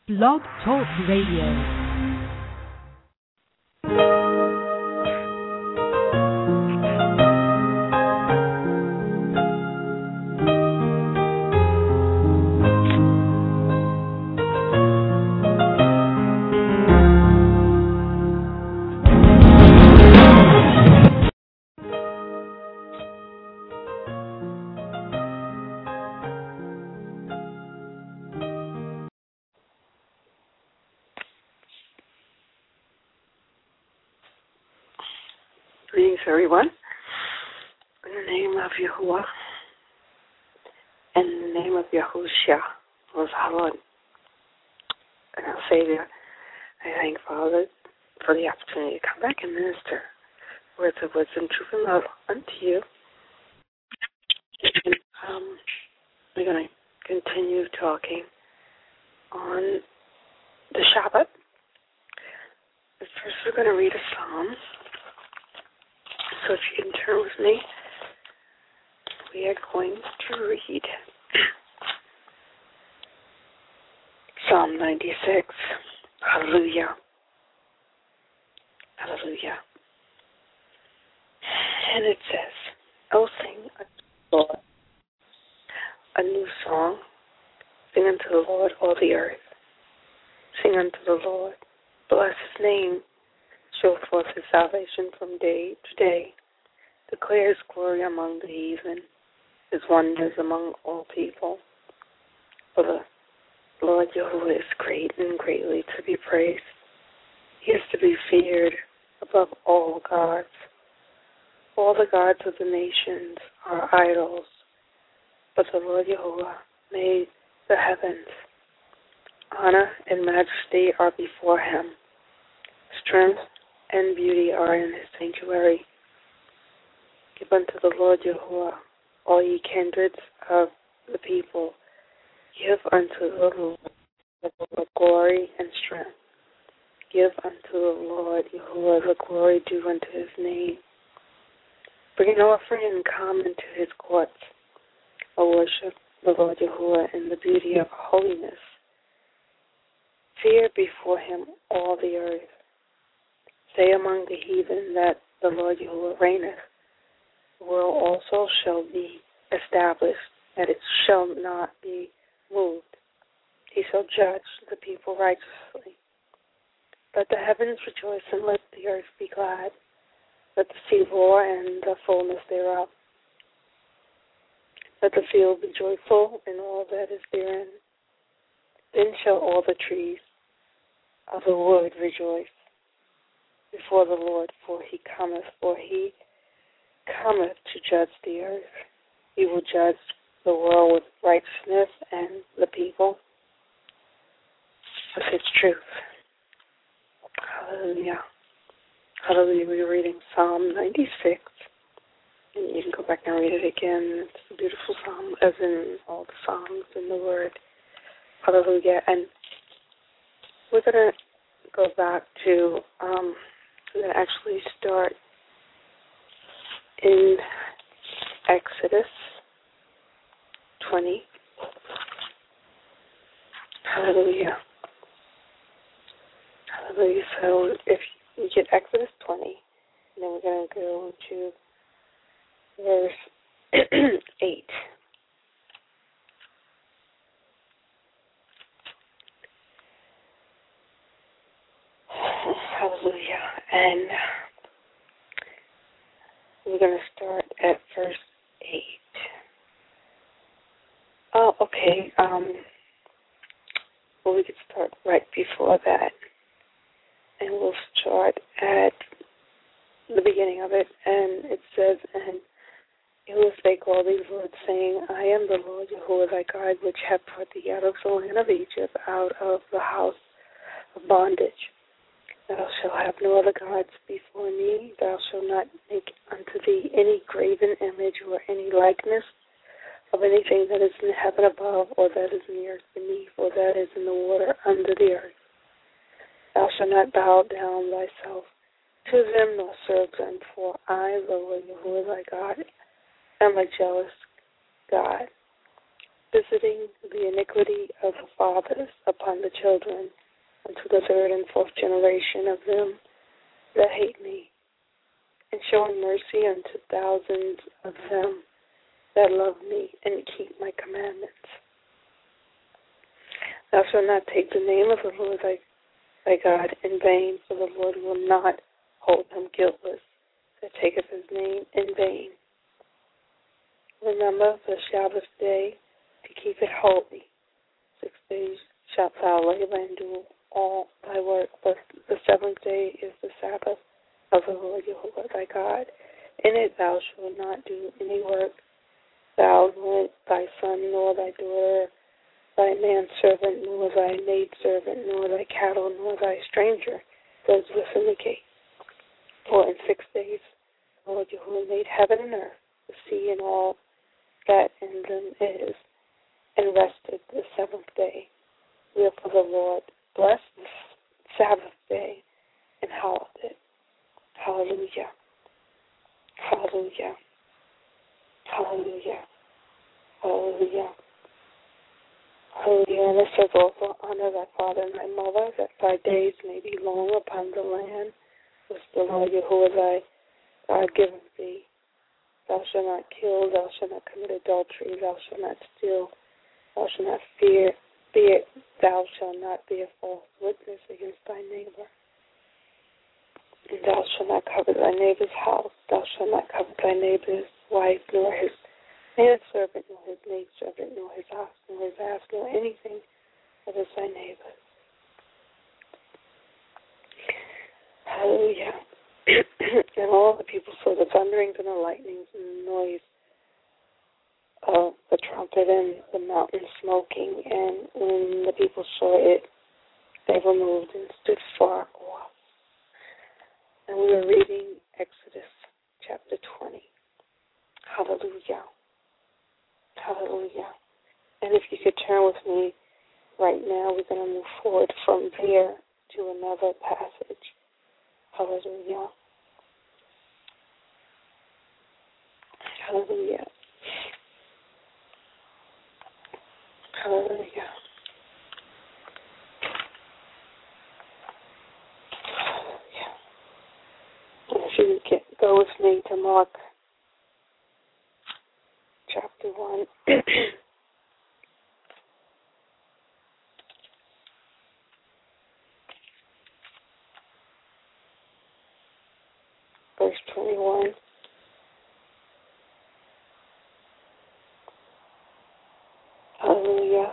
Blog Talk Radio. Greetings, everyone. In the name of Yahuwah, and in the name of Yahushua, Lord, and our Savior, I thank Father for the opportunity to come back and minister words of wisdom, truth, and love unto you. And, we're going to continue talking on the Shabbat. First, we're going to read a psalm. So if you can turn with me, we are going to read Psalm 96. Hallelujah. Hallelujah. And it says, "Oh, sing unto the Lord a new song. Sing unto the Lord all the earth. Sing unto the Lord. Bless his name. Show forth his salvation from day to day. Declare his glory among the heathen, his wonders among all people. For the Lord Yahuwah is great and greatly to be praised. He is to be feared above all gods. All the gods of the nations are idols, but the Lord Yahuwah made the heavens. Honor and majesty are before him. Strength and beauty are in his sanctuary. Give unto the Lord Yahuwah, all ye kindreds of the people. Give unto the Lord glory and strength. Give unto the Lord Yahuwah the glory due unto his name. Bring an offering and come into his courts. O worship the Lord Yahuwah in the beauty of holiness. Fear before him all the earth. Say among the heathen that the Lord Yahuwah reigneth. The world also shall be established, that it shall not be moved. He shall judge the people righteously. Let the heavens rejoice and let the earth be glad. Let the sea roar and the fullness thereof. Let the field be joyful and all that is therein. Then shall all the trees of the wood rejoice before the Lord, for he cometh to judge the earth. He will judge the world with righteousness and the people with his truth. Hallelujah. Hallelujah. We're reading Psalm 96. And you can go back and read it again. It's a beautiful psalm, as in all the psalms in the Word. Hallelujah. And we're going to go back to, we're going to actually start in Exodus 20. Hallelujah. Hallelujah. So if you get Exodus 20, and then we're going to go to verse 8. Hallelujah. And we're going to start at verse 8. Oh, okay. Well, we could start right before that. And we'll start at the beginning of it. And it says, "And you will spake all these words, saying, I am the Lord Yahuwah thy God, which hath brought thee out of the land of Egypt, out of the house of bondage. Thou shalt have no other gods before me. Thou shalt not make unto thee any graven image or any likeness of anything that is in the heaven above, or that is in the earth beneath, or that is in the water under the earth. Thou shalt not bow down thyself to them, nor serve them, for I, the Lord Yahuwah thy God, am a jealous God, visiting the iniquity of the fathers upon the children, unto the third and fourth generation of them that hate me, and showing mercy unto thousands of them that love me and keep my commandments. Thou shalt not take the name of the Lord thy God in vain, for the Lord will not hold him guiltless that taketh his name in vain. Remember the Sabbath day to keep it holy. 6 days shalt thou labor and do all thy work, but the seventh day is the Sabbath of the Lord Jehovah thy God. In it thou shalt not do any work, thou, nor thy son, nor thy daughter, thy manservant, nor thy maidservant, nor thy cattle, nor thy stranger that is within the gate. For in 6 days the Lord Jehovah made heaven and earth, the sea and all that in them is, and rested the seventh day. Wherefore the Lord blessed the Sabbath day and hallowed it. Hallelujah. Hallelujah. Hallelujah. Hallelujah. Hallelujah. And it says also, honor thy father and thy mother, that thy days may be long upon the land which the Lord Yahuwah thy God giveth thee. Thou shalt not kill, thou shalt not commit adultery, thou shalt not steal, thou shalt not thou shalt not bear false witness against thy neighbor. And thou shalt not covet thy neighbor's house, thou shalt not covet thy neighbor's wife, nor his manservant, nor his maidservant, nor his ox, nor his ass, nor anything that is thy neighbor's. Hallelujah. And all the people saw the thunderings and the lightnings and the noise of the trumpet and the mountain smoking. And when the people saw it, they were moved and stood far off. And we were reading Exodus chapter 20. Hallelujah. Hallelujah. And if you could turn with me right now, we're going to move forward from there to another passage. Hallelujah. Hallelujah. Hallelujah. Hallelujah. And if you could go with me to Mark chapter 1. Verse 21. Hallelujah.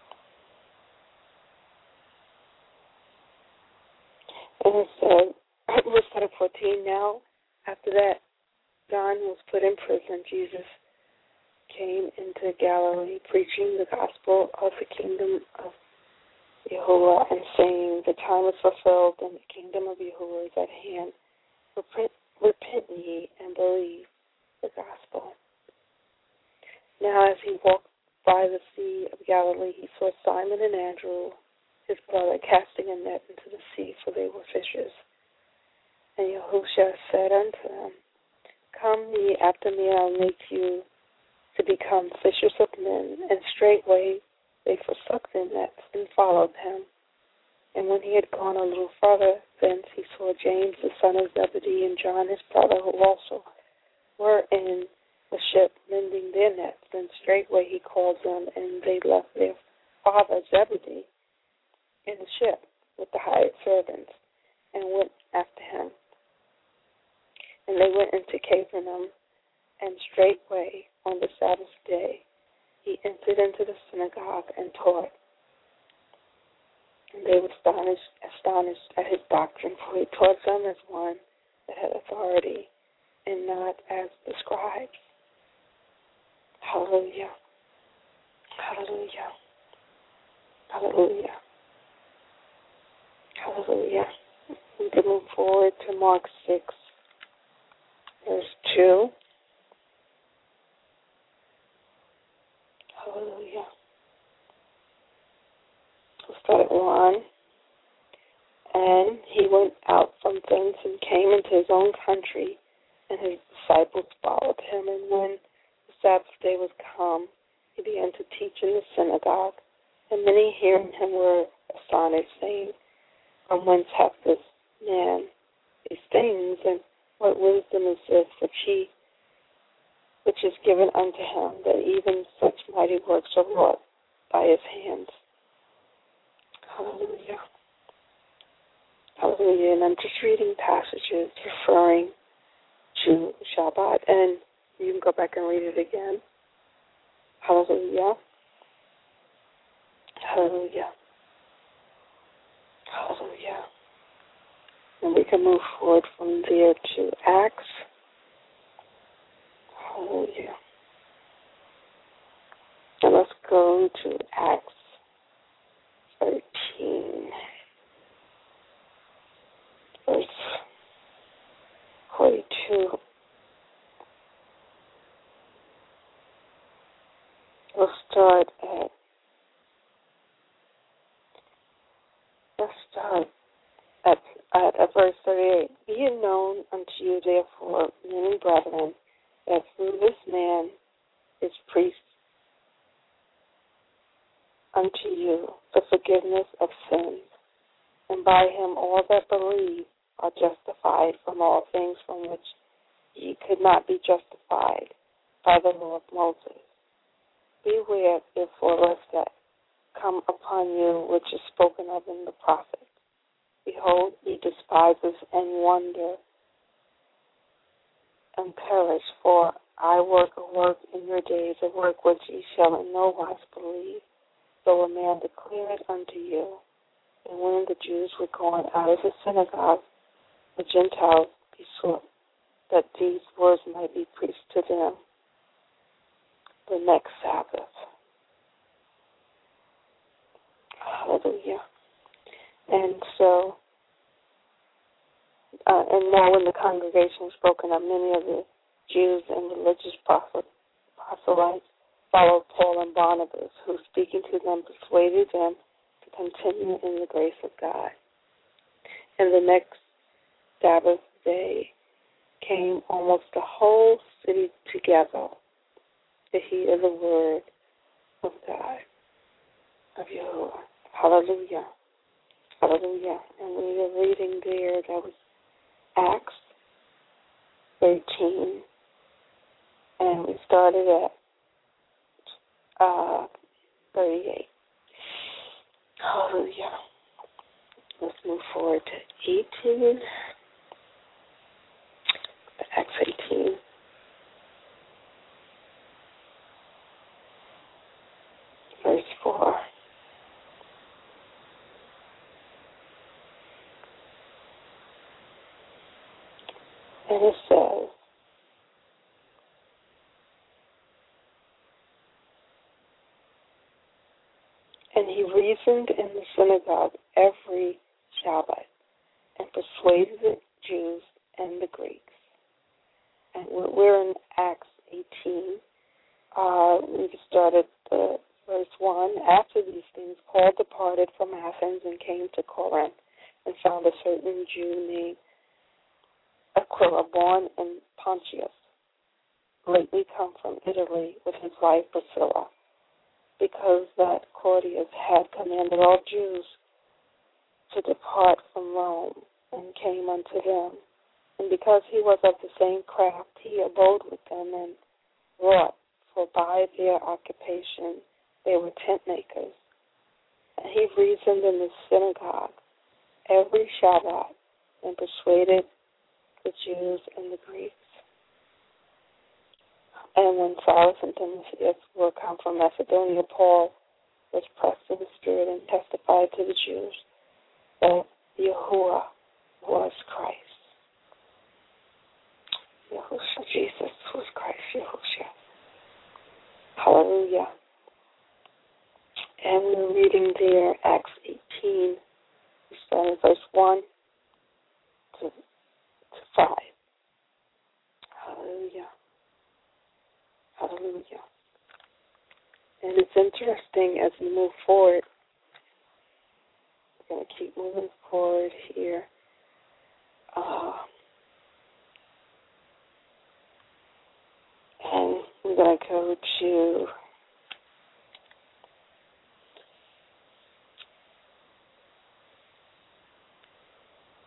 And it said, verse 14, now, after that John was put in prison, Jesus came into Galilee, preaching the gospel of the kingdom of Yahuwah, and saying, the time is fulfilled, and the kingdom of Yahuwah is at hand. Repent ye and believe the gospel. Now as he walked by the sea of Galilee, he saw Simon and Andrew, his brother, casting a net into the sea, for they were fishers. And Yahushua said unto them, come ye after me, and I'll make you to become fishers of men. And straightway they forsook their nets and followed him. And when he had gone a little farther thence, he saw James the son of Zebedee and John his brother, who also were in the ship mending their nets. And straightway he called them, and they left their father Zebedee in the ship with the hired servants, and went after him. And they went into Capernaum, and straightway on the Sabbath day he entered into the synagogue and taught. And they were astonished at his doctrine, for he taught them as one that had authority, and not as the scribes. Hallelujah. Hallelujah. Hallelujah. Hallelujah. We can move forward to Mark 6, verse 2. Hallelujah. We'll start at 1. And he went out from thence and came into his own country, and his disciples followed him. And when the Sabbath day was come, he began to teach in the synagogue, and many hearing him were astonished, saying, From whence hath this man these things, and what wisdom is this which is given unto him, that even such mighty works are wrought by his hands? Hallelujah. Hallelujah. And I'm just reading passages referring to Shabbat, and you can go back and read it again. Hallelujah. Hallelujah. Hallelujah. And we can move forward from there to Acts. Hallelujah. And let's go to Acts 13, verse 42. We'll start at verse 38. Be it known unto you, therefore, men and brethren, that through this man is preached unto you the forgiveness of sins, and by him all that believe are justified from all things from which ye could not be justified by the law of Moses. Beware, therefore, lest that come upon you which is spoken of in the prophets. Behold, ye despise us and wonder and perish, for I work a work in your days, a work which ye shall in no wise believe, though a man declare it unto you. And when the Jews were going out of the synagogue, the Gentiles besought that these words might be preached to them the next Sabbath. Hallelujah. And so, and now when the congregation was broken up, many of the Jews and religious proselytes followed Paul and Barnabas, who, speaking to them, persuaded them to continue in the grace of God. And the next Sabbath day came almost the whole city together to hear the word of God, of Yahuwah. Hallelujah. Hallelujah. And we were reading there, that was Acts 13. And we started at 38. Hallelujah. Let's move forward to 18. Acts 18. Verse 4. And it says, and he reasoned in the synagogue every Sabbath and persuaded the Jews and the Greeks. And we're in Acts 18. We've started verse 1. After these things, Paul departed from Athens and came to Corinth and found a certain Jew named Aquila, born in Pontus, lately come from Italy with his wife Priscilla, because that Claudius had commanded all Jews to depart from Rome, and came unto them. And because he was of the same craft, he abode with them and wrought, for by their occupation they were tent makers. And he reasoned in the synagogue every Shabbat and persuaded the Jews and the Greeks. And when Silas and Timothy were come from Macedonia, Paul was pressed in the Spirit and testified to the Jews that Yahuwah was Christ. Yahushua, Jesus was Christ, Yahushua. Hallelujah. And we're reading there Acts 18, we start in verse 1 to 5. Hallelujah. Hallelujah. And it's interesting as we move forward. We're going to keep moving forward here. And we're going to go to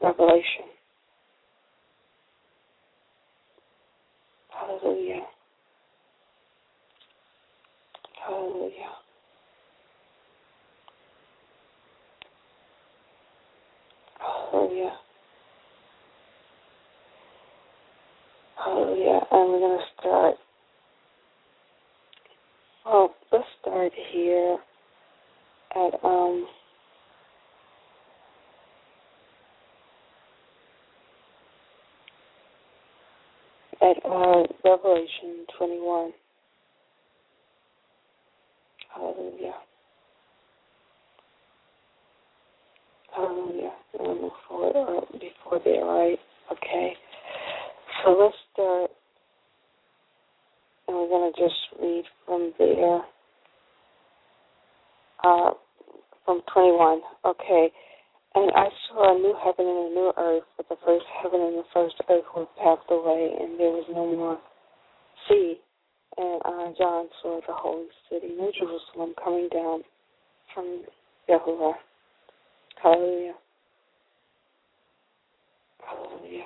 Revelation. Hallelujah. Hallelujah. Hallelujah. Hallelujah. And we're going to start. Well, let's start here at Revelation 21. Hallelujah. Hallelujah. I'm going to move forward before there, right? Okay. So let's start, and we're going to just read from there, from 21. Okay. And I saw a new heaven and a new earth, but the first heaven and the first earth were passed away, and there was no more sea. And John saw the holy city, New Jerusalem, coming down from Yahuwah. Hallelujah. Hallelujah.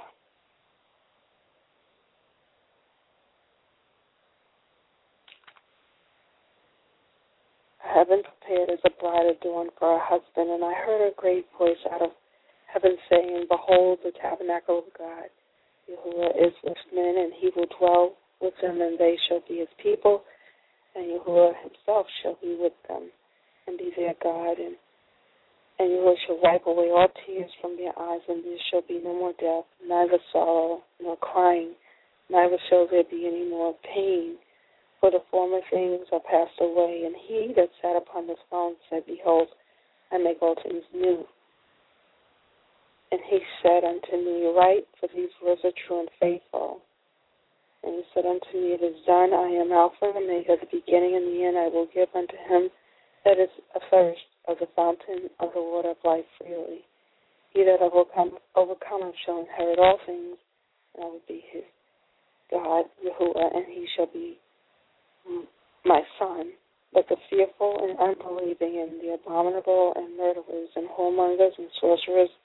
Heaven prepared as a bride adorned for her husband, and I heard a great voice out of heaven saying, Behold, the tabernacle of God, Yahuwah is with men, and he will dwell with them, and they shall be his people, and Yahuwah himself shall be with them, and be their God, and Yahuwah shall wipe away all tears from their eyes, and there shall be no more death, neither sorrow nor crying, neither shall there be any more pain, for the former things are passed away. And he that sat upon the throne said, Behold, I make all things new. And he said unto me, Write, for these words are true and faithful. And he said unto me, It is done. I am Alpha and Omega, the beginning and the end. I will give unto him that is athirst of the fountain of the water of life freely. He that overcometh shall inherit all things, and I will be his God, Yahuwah, and he shall be my son. But the fearful and unbelieving and the abominable and murderers and whoremongers and sorcerers